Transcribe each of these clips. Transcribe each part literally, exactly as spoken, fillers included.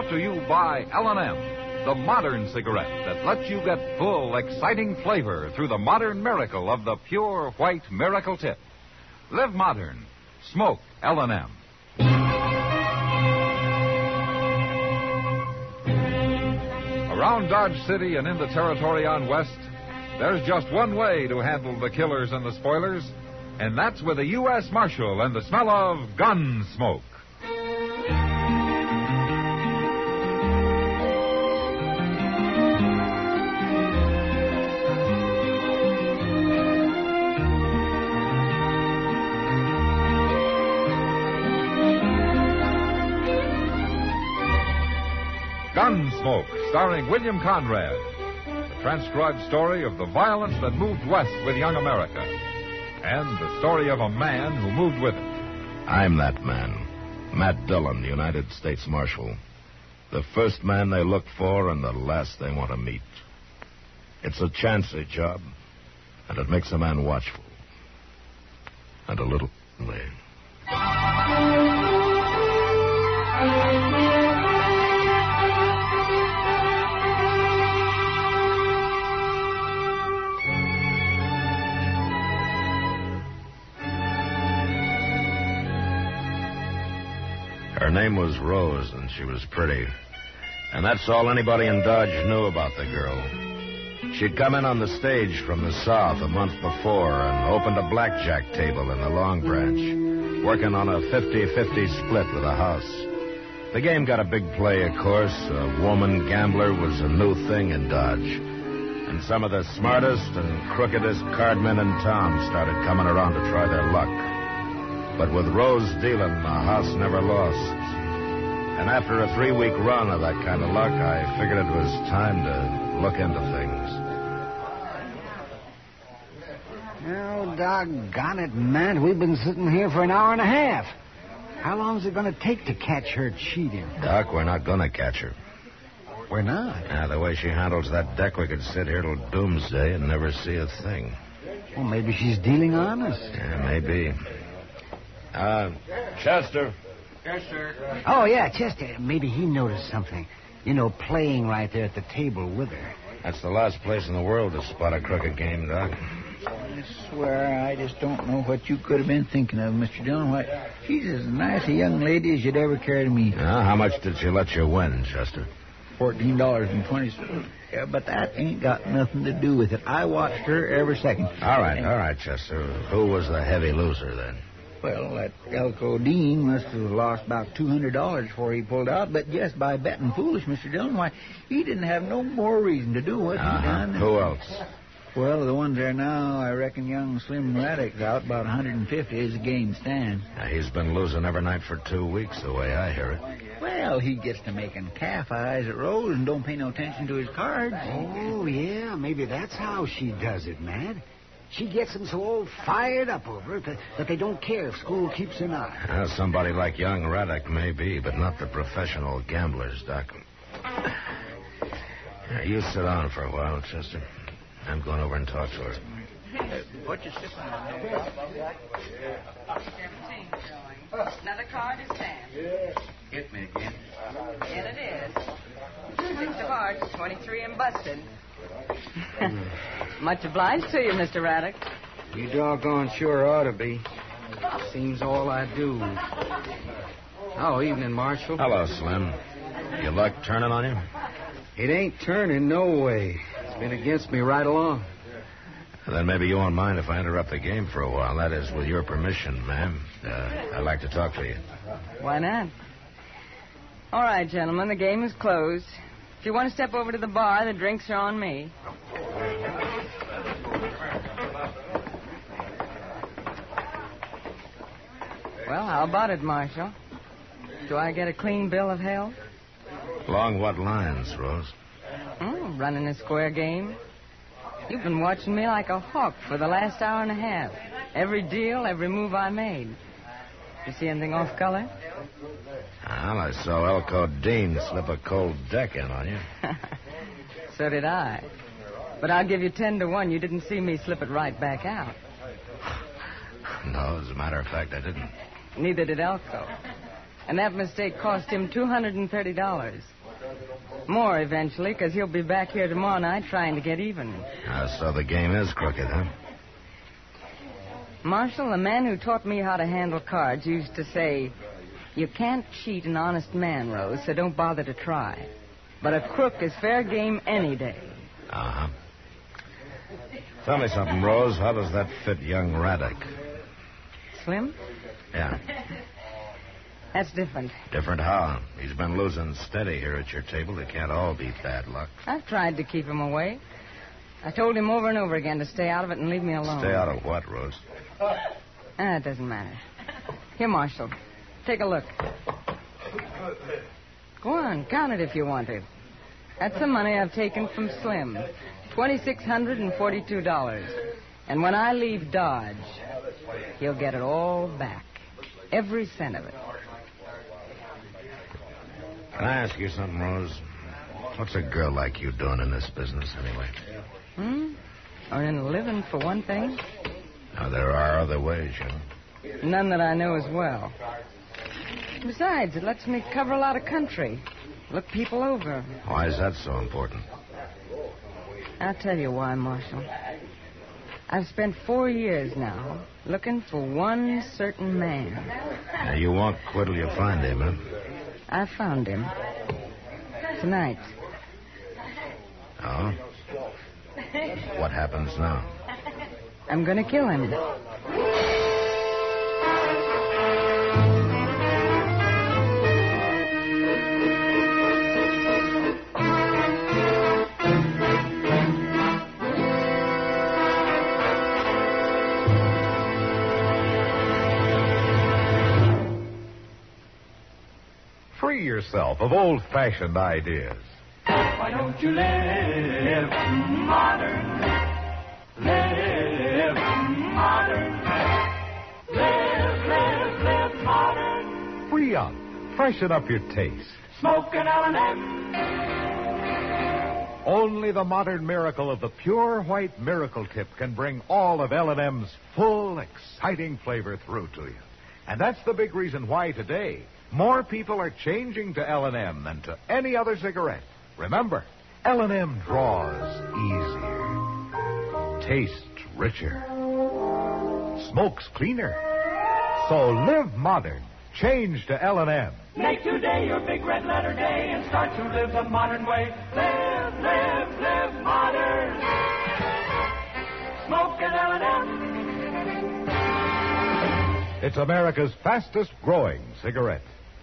brought to you by L and M, the modern cigarette that lets you get full, exciting flavor through the modern miracle of the pure white Miracle Tip. Live modern. Smoke L and M. Around Dodge City and in the territory on West, there's just one way to handle the killers and the spoilers, and that's with a U S Marshal and the smell of gun smoke. Gunsmoke, starring William Conrad. The transcribed story of the violence that moved west with young America. And the story of a man who moved with it. I'm that man. Matt Dillon, United States Marshal. The first man they look for and the last they want to meet. It's a chancy job, and it makes a man watchful. And a little lonely. Her name was Rose, and she was pretty. And that's all anybody in Dodge knew about the girl. She'd come in on the stage from the South a month before and opened a blackjack table in the Long Branch, working on a fifty-fifty split with a house. The game got a big play, of course. A woman gambler was a new thing in Dodge. And some of the smartest and crookedest cardmen in town started coming around to try their luck. But with Rose dealing, the house never lost. And after a three-week run of that kind of luck, I figured it was time to look into things. Oh, doggone it, Matt. We've been sitting here for an hour and a half. How long is it going to take to catch her cheating? Doc, we're not going to catch her. We're not? Yeah, the way she handles that deck, we could sit here till doomsday and never see a thing. Well, maybe she's dealing honest. Yeah, maybe. Uh, Chester. Yes, sir. Oh, yeah, Chester. Maybe he noticed something. You know, playing right there at the table with her. That's the last place in the world to spot a crooked game, Doc. I swear I just don't know what you could have been thinking of, Mister Dillon. Why, she's as nice a young lady as you'd ever care to meet. Uh, how much did she let you win, Chester? Fourteen dollars and twenty cents. Yeah, but that ain't got nothing to do with it. I watched her every second. All right, all right, Chester. Who was the heavy loser then? Well, that Elko Dean must have lost about two hundred dollars before he pulled out, but just by betting foolish, Mister Dillon, why, he didn't have no more reason to do what uh-huh. he done. Who else? Well, the ones there now, I reckon young Slim Raddick's out about one hundred fifty as the game stands. Now, he's been losing every night for two weeks, the way I hear it. Well, he gets to making calf eyes at Rose and don't pay no attention to his cards. Oh, yeah, maybe that's how she does it, Matt. She gets them so all fired up over it that, that they don't care if school keeps an eye. Well, somebody like young Raddick may be, but not the professional gamblers, Doc. Now, you sit down for a while, Chester. I'm going over and talk to her. Uh, what you sipping on there? seventeen showing. Another card is ten. Hit me again. And it is. Six of hearts, twenty-three and busted. Much obliged to you, Mister Raddick. You doggone sure ought to be. Seems all I do. Oh, evening, Marshal. Hello, Slim. Your luck turning on you? It ain't turning no way. It's been against me right along. Then maybe you won't mind if I interrupt the game for a while. That is, with your permission, ma'am. Uh, I'd like to talk to you. Why not? All right, gentlemen, the game is closed. If you want to step over to the bar, the drinks are on me. Well, how about it, Marshal? Do I get a clean bill of health? Along what lines, Rose? Mm, running a square game. You've been watching me like a hawk for the last hour and a half. Every deal, every move I made. You see anything off color? Well, I saw Elko Dean slip a cold deck in on you. So did I. But I'll give you ten to one. You didn't see me slip it right back out. No, as a matter of fact, I didn't. Neither did Elko. And that mistake cost him two hundred thirty dollars. More eventually, because he'll be back here tomorrow night trying to get even. Uh, so the game is crooked, huh? Marshal, the man who taught me how to handle cards used to say, you can't cheat an honest man, Rose, so don't bother to try. But a crook is fair game any day. Uh-huh. Tell me something, Rose. How does that fit young Raddick? Slim? Yeah. That's different. Different how? He's been losing steady here at your table. It can't all be bad luck. I've tried to keep him away. I told him over and over again to stay out of it and leave me alone. Stay out of what, Rose? Ah, it doesn't matter. Here, Marshal. Take a look. Go on, count it if you want to. That's the money I've taken from Slim. two thousand six hundred forty-two dollars. And when I leave Dodge, he'll get it all back. Every cent of it. Can I ask you something, Rose? What's a girl like you doing in this business, anyway? Hmm? Earning a living, for one thing. Now, there are other ways, you know. None that I know as well. Besides, it lets me cover a lot of country. Look people over. Why is that so important? I'll tell you why, Marshal. I've spent four years now looking for one certain man. Now, you won't quit till you find him, huh? I found him. Tonight. Oh? What happens now? I'm going to kill him. Free yourself of old-fashioned ideas. Why don't you live modern? Live modern. Live, live, live modern. Free up. Freshen up your taste. Smoke an L and M. Only the modern miracle of the pure white Miracle Tip can bring all of L and M's full, exciting flavor through to you. And that's the big reason why today more people are changing to L and M than to any other cigarette. Remember, L and M draws easier, tastes richer, smokes cleaner. So live modern. Change to L and M. Make today your big red letter day and start to live the modern way. Live, live, live modern. Smoke an L and M. It's America's fastest growing cigarette.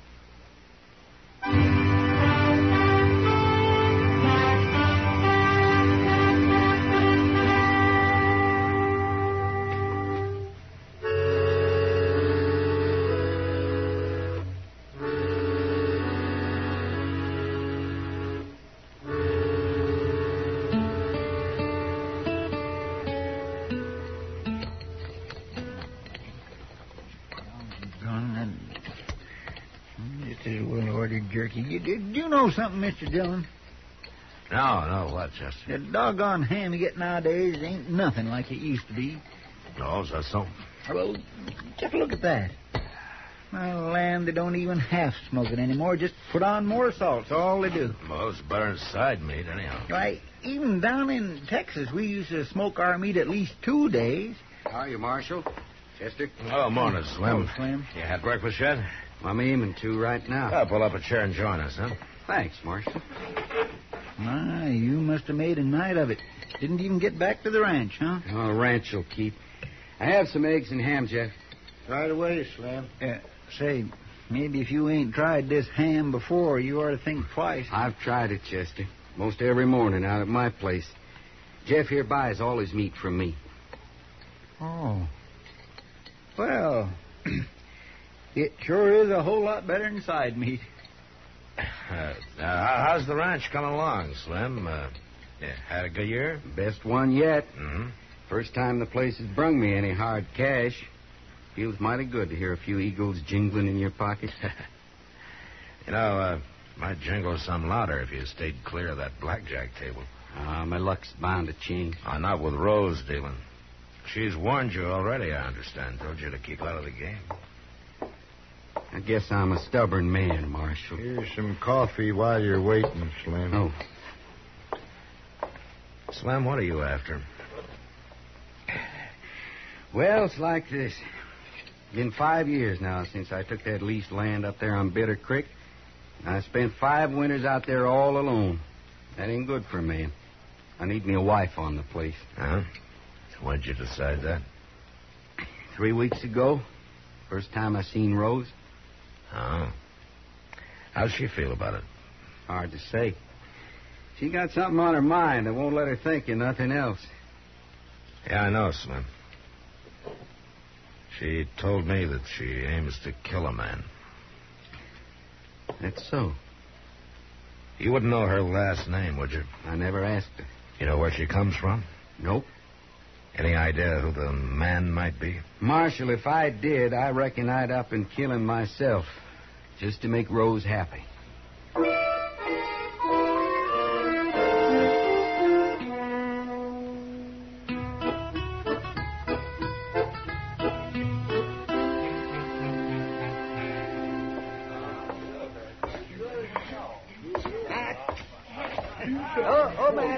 Jerky. You, do you know something, Mister Dillon? No, no, what, Chester? The doggone ham you get nowadays ain't nothing like it used to be. No, is that so? Well, just look at that. Well, land, they don't even half smoke it anymore. Just put on more salt. That's all they do. Well, it's better than side meat, anyhow. Why, even down in Texas, we used to smoke our meat at least two days. How are you, Marshal? Chester? Oh, morning, Slim. Oh, Slim. You had breakfast yet? I'm aiming to right now. I'll pull up a chair and join us, huh? Thanks, Marshal. My, you must have made a night of it. Didn't even get back to the ranch, huh? Oh, the ranch will keep. I have some eggs and ham, Jeff. Right away, Slim. Uh, say, maybe if you ain't tried this ham before, you ought to think twice. I've tried it, Chester. Most every morning out at my place. Jeff here buys all his meat from me. Oh. Well, it sure is a whole lot better than side meat. Uh, uh, how's the ranch coming along, Slim? Uh, yeah, had a good year? Best one yet. Mm-hmm. First time the place has brung me any hard cash. Feels mighty good to hear a few eagles jingling in your pocket. You know, uh, might jingle some louder if you stayed clear of that blackjack table. Ah, uh, my luck's bound to change. Uh, not with Rose dealing. She's warned you already, I understand. Told you to keep out of the game. I guess I'm a stubborn man, Marshal. Here's some coffee while you're waiting, Slim. Oh. Slim, what are you after? Well, it's like this. Been five years now since I took that leased land up there on Bitter Creek. I spent five winters out there all alone. That ain't good for a man. I need me a wife on the place. Huh? When'd you decide that? Three weeks ago. First time I seen Rose. Oh. How's she feel about it? Hard to say. She got something on her mind that won't let her think of nothing else. Yeah, I know, Slim. She told me that she aims to kill a man. That's so. You wouldn't know her last name, would you? I never asked her. You know where she comes from? Nope. Any idea who the man might be? Marshal, if I did, I reckon I'd up and kill him myself. Just to make Rose happy. Oh, oh, Matt.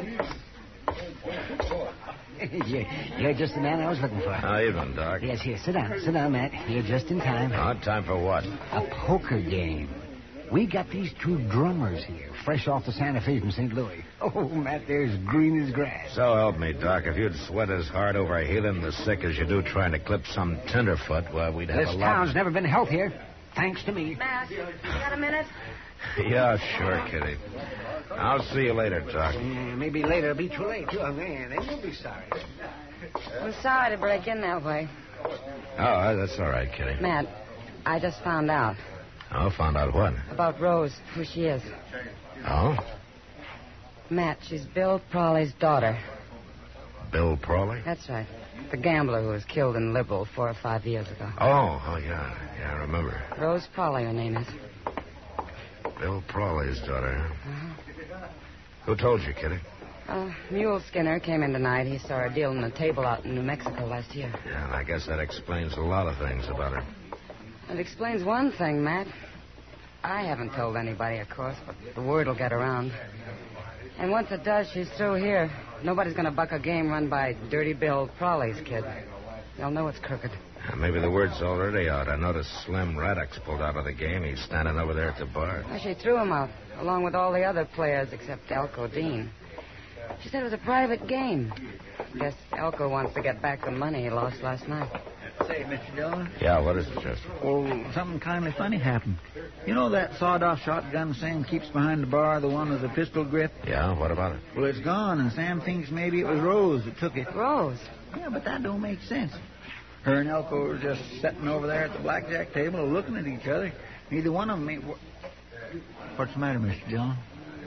you're, you're just the man I was looking for. How you doing, Doc? Yes, here. Sit down. Sit down, Matt. You're just in time. Oh, time for what? A poker game. We got these two drummers here, fresh off the Santa Fe from Saint Louis. Oh, Matt, they're as green as grass. So help me, Doc. If you'd sweat as hard over healing the sick as you do trying to clip some tenderfoot, well, we'd have This a lot... town's never been healthier, thanks to me. Matt, you got a minute? Yeah, sure, Kitty. I'll see you later, Doc. Yeah, maybe later it'll be too late, too. Oh, man, then you'll be sorry. I'm sorry to break in that way. Oh, that's all right, Kitty. Matt, I just found out Oh, found out what? about Rose, who she is. Oh? Matt, she's Bill Prawley's daughter. Bill Prawley? That's right. The gambler who was killed in Liberal four or five years ago. Oh, oh, yeah. Yeah, I remember. Rose Prawley, her name is. Bill Prawley's daughter, huh? Uh-huh. Who told you, Kitty? Uh, Mule Skinner came in tonight. He saw her dealing a table out in New Mexico last year. Yeah, and I guess that explains a lot of things about her. It explains one thing, Matt. I haven't told anybody, of course, but the word will get around. And once it does, she's through here. Nobody's going to buck a game run by Dirty Bill Prawley's kid. They'll know it's crooked. Uh, maybe the word's already out. I noticed Slim Raddock's pulled out of the game. He's standing over there at the bar. Well, she threw him out, along with all the other players except Elko Dean. She said it was a private game. Guess Elko wants to get back the money he lost last night. Say, Mister Dillon. Yeah, what is it, Chester? Oh, something kindly funny happened. You know that sawed-off shotgun Sam keeps behind the bar, the one with the pistol grip? Yeah, what about it? Well, it's gone, and Sam thinks maybe it was Rose that took it. Rose? Yeah, but that don't make sense. Her and Elko were just sitting over there at the blackjack table looking at each other. Neither one of them ain't... What's the matter, Mister Dillon?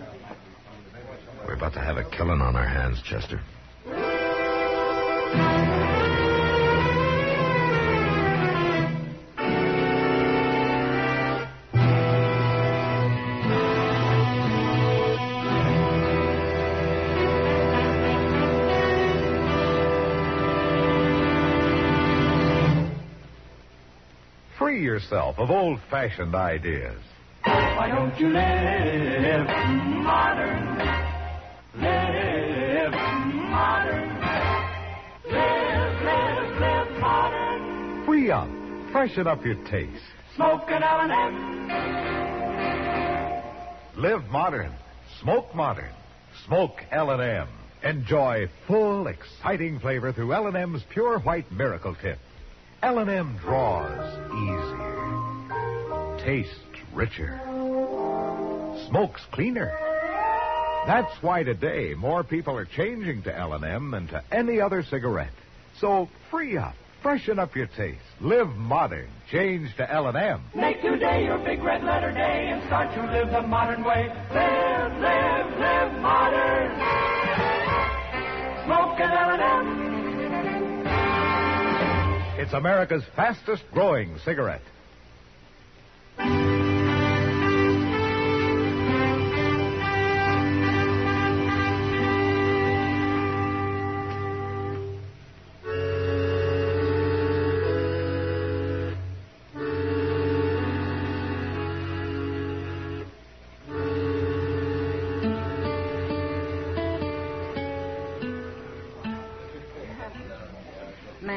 We're about to have a killing on our hands, Chester. Free yourself of old-fashioned ideas. Why don't you live modern? Live modern. Live, live, live modern. Free up. Freshen up your taste. Smoke an L and M. Live modern. Smoke modern. Smoke L and M. Enjoy full, exciting flavor through L and M's Pure White Miracle Tip. L and M draws easier. Tastes richer. Smokes cleaner. That's why today more people are changing to L and M than to any other cigarette. So free up. Freshen up your taste. Live modern. Change to L and M. Make today your big red letter day and start to live the modern way. Live, live, live modern. Smoke an L and M. It's America's fastest growing cigarette.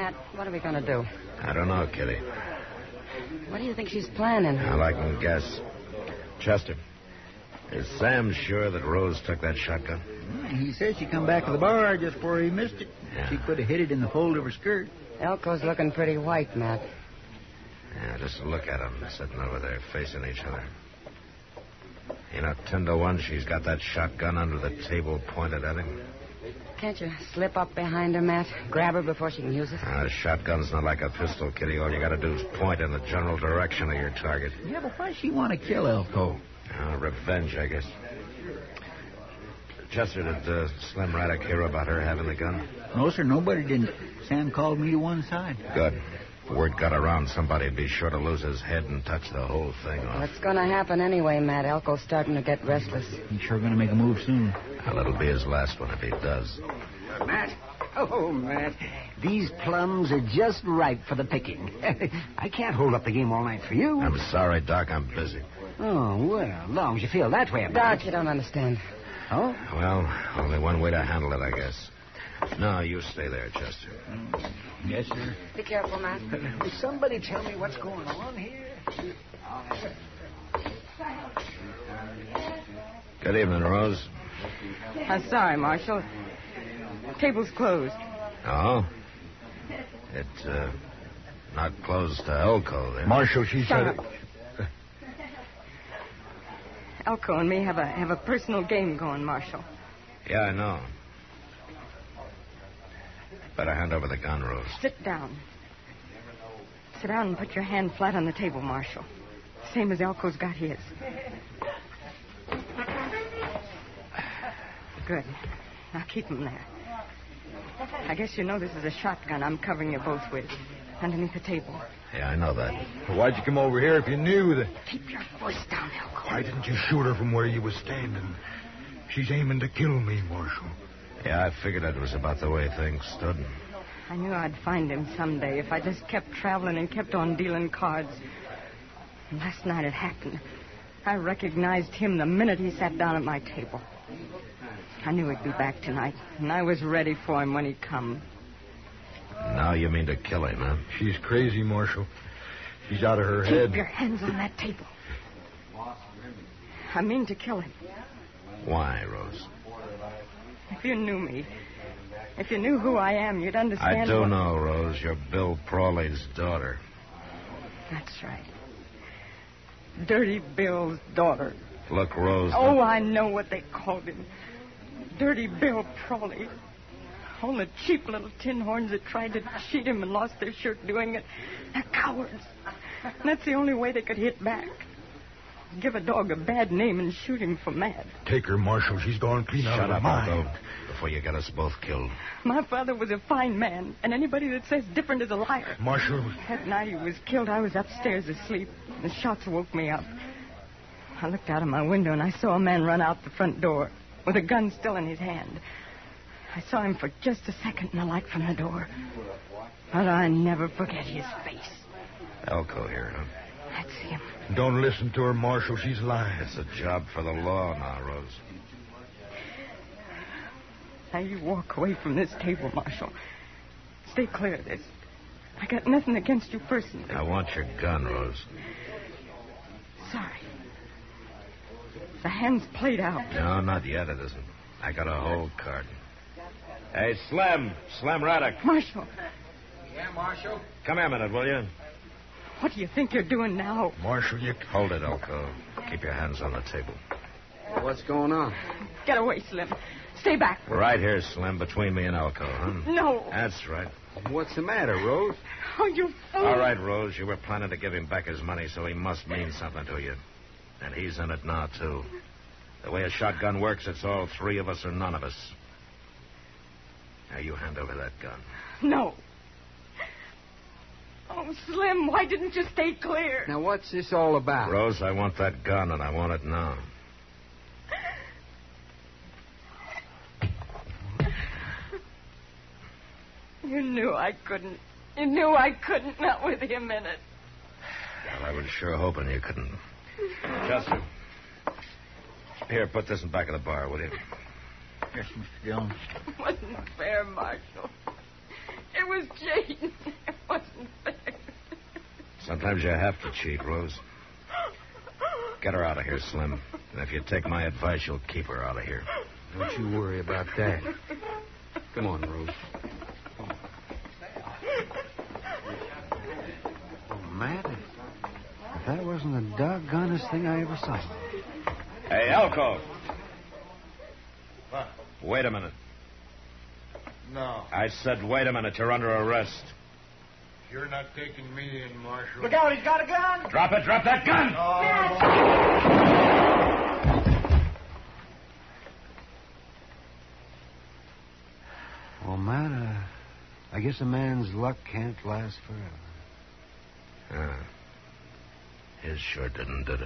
Matt, what are we going to do? I don't know, Kitty. What do you think she's planning? All I can guess. Chester, is Sam sure that Rose took that shotgun? He says she come back to the bar just before he missed it. Yeah. She could have hid it in the fold of her skirt. Elko's looking pretty white, Matt. Yeah, just look at them sitting over there facing each other. You know, ten to one, she's got that shotgun under the table pointed at him. Can't you slip up behind her, Matt? Grab her before she can use it? Uh, a shotgun's not like a pistol, Kitty. All you got to do is point in the general direction of your target. Yeah, but why she want to kill Elko? Uh, revenge, I guess. Chester, did uh, Slim Raddick hear about her having the gun? No, sir, nobody didn't. Sam called me to one side. Good. If word got around, somebody'd be sure to lose his head and touch the whole thing off. What's going to happen anyway, Matt? Elko's starting to get restless. He's sure going to make a move soon. Well, it'll be his last one if he does. Matt? Oh, Matt. These plums are just ripe for the picking. I can't hold up the game all night for you. I'm sorry, Doc. I'm busy. Oh, well, as long as you feel that way about Doc, you don't understand. Oh? Well, only one way to handle it, I guess. No, you stay there, Chester. Yes, sir. Be careful, Matt. Will somebody tell me what's going on here? Good evening, Rose. I'm sorry, Marshal. Table's closed. Oh? It, uh, not closed to Elko, then. Marshal, she Shut said... up. Elko and me have a have a personal game going, Marshal. Yeah, I know. Better hand over the gun, Rose. Sit down. Sit down and put your hand flat on the table, Marshal. Same as Elko's got his. Good. Now keep him there. I guess you know this is a shotgun I'm covering you both with. Underneath the table. Yeah, I know that. Why'd you come over here if you knew that... Keep your voice down, Elko. Why didn't you shoot her from where you was standing? She's aiming to kill me, Marshal. Yeah, I figured it was about the way things stood. I knew I'd find him someday if I just kept traveling and kept on dealing cards. And last night it happened. I recognized him the minute he sat down at my table. I knew he'd be back tonight, and I was ready for him when he come. Now you mean to kill him, huh? She's crazy, Marshal. She's out of her Keep head. your hands on that table. I mean to kill him. Why, Rose? If you knew me, if you knew who I am, you'd understand. I do what... know, Rose. You're Bill Prawley's daughter. That's right. Dirty Bill's daughter. Look, Rose... Oh, I know what they called him. Dirty Bill Prawley. All the cheap little tin horns that tried to cheat him and lost their shirt doing it. They're cowards. And that's the only way they could hit back. Give a dog a bad name and shoot him for mad. Take her, Marshal. She's gone clean out Shut of her up, mind. Elko, before you get us both killed. My father was a fine man, and anybody that says different is a liar. Marshal... That night he was killed, I was upstairs asleep. The shots woke me up. I looked out of my window, and I saw a man run out the front door with a gun still in his hand. I saw him for just a second in the light from the door. But I never forget his face. Elko here, huh? That's him. Don't listen to her, Marshal. She's lying. It's a job for the law now, Rose. Now you walk away from this table, Marshal. Stay clear of this. I got nothing against you personally. I want your gun, Rose. Sorry. The hand's played out. No, not yet, it isn't. I got a whole card. Hey, Slim. Slim Raddick. Marshal, Yeah, Marshal? Come here a minute, will you? what do you think you're doing now? Marshal, you... Hold it, Elko. Keep your hands on the table. What's going on? Get away, Slim. Stay back. Right here, Slim, between me and Elko, huh? No. That's right. What's the matter, Rose? Oh, you fool. All right, Rose, you were planning to give him back his money, so he must mean something to you. And he's in it now, too. The way a shotgun works, it's all three of us or none of us. Now, you hand over that gun. No. Oh, Slim, why didn't you stay clear? Now, what's this all about? Rose, I want that gun, and I want it now. You knew I couldn't. You knew I couldn't, not with him in it. Well, I was sure hoping you couldn't. Chester. Here, put this in back of the bar, will you? Yes, Mister Jones. It wasn't fair, Marshal. It was Jane. It wasn't fair. Sometimes you have to cheat, Rose. Get her out of here, Slim. And if you take my advice, you'll keep her out of here. Don't you worry about that. Come on, Rose. Oh, Matt, if that wasn't the doggonest thing I ever saw. Hey, Elko. What? Wait a minute. No. I said wait a minute. You're under arrest. You're not taking me in, Marshal. Look out, he's got a gun! Drop it. Drop that gun! Well, Matt, uh, I guess a man's luck can't last forever. Yeah. His sure didn't, did it?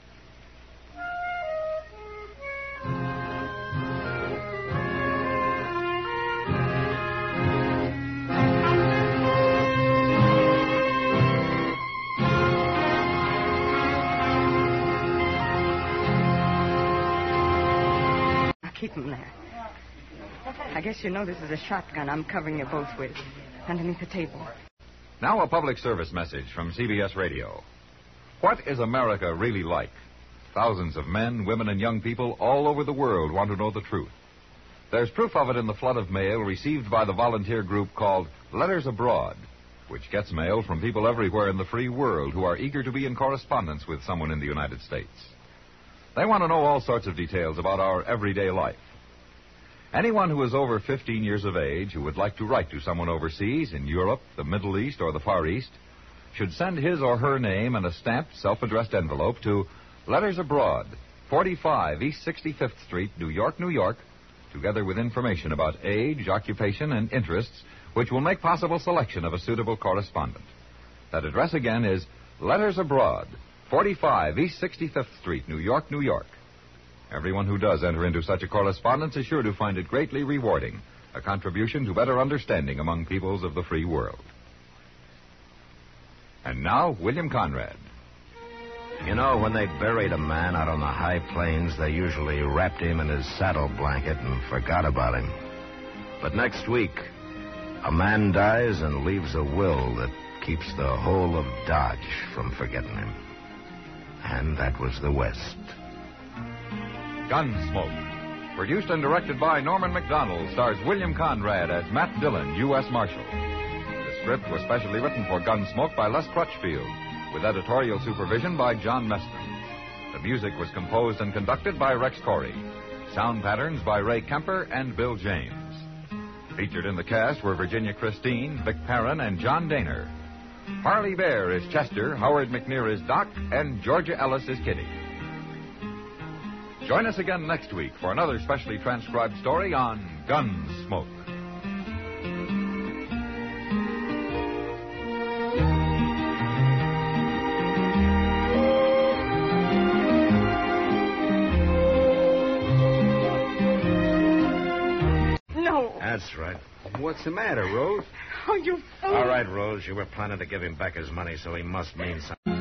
Keep him there. I guess you know this is a shotgun I'm covering you both with, underneath the table. Now a public service message from C B S Radio. What is America really like? Thousands of men, women, and young people all over the world want to know the truth. There's proof of it in the flood of mail received by the volunteer group called Letters Abroad, which gets mail from people everywhere in the free world who are eager to be in correspondence with someone in the United States. They want to know all sorts of details about our everyday life. Anyone who is over fifteen years of age who would like to write to someone overseas in Europe, the Middle East, or the Far East should send his or her name in a stamped, self-addressed envelope to Letters Abroad, forty-five East sixty-fifth Street, New York, New York, together with information about age, occupation, and interests, which will make possible selection of a suitable correspondent. That address again is Letters Abroad, forty-five East sixty-fifth Street, New York, New York. Everyone who does enter into such a correspondence is sure to find it greatly rewarding, a contribution to better understanding among peoples of the free world. And now, William Conrad. You know, when they buried a man out on the high plains, they usually wrapped him in his saddle blanket and forgot about him. But next week, a man dies and leaves a will that keeps the whole of Dodge from forgetting him. And that was the West. Gunsmoke. Produced and directed by Norman McDonald, stars William Conrad as Matt Dillon, U S Marshal. The script was specially written for Gunsmoke by Les Crutchfield, with editorial supervision by John Meston. The music was composed and conducted by Rex Corey. Sound patterns by Ray Kemper and Bill James. Featured in the cast were Virginia Christine, Vic Perrin, and John Daner. Harley Bear is Chester, Howard McNear is Doc, and Georgia Ellis is Kitty. Join us again next week for another specially transcribed story on Gunsmoke. No. That's right. What's the matter, Rose? Oh, you fool. All right, Rose, you were planning to give him back his money, so he must mean something.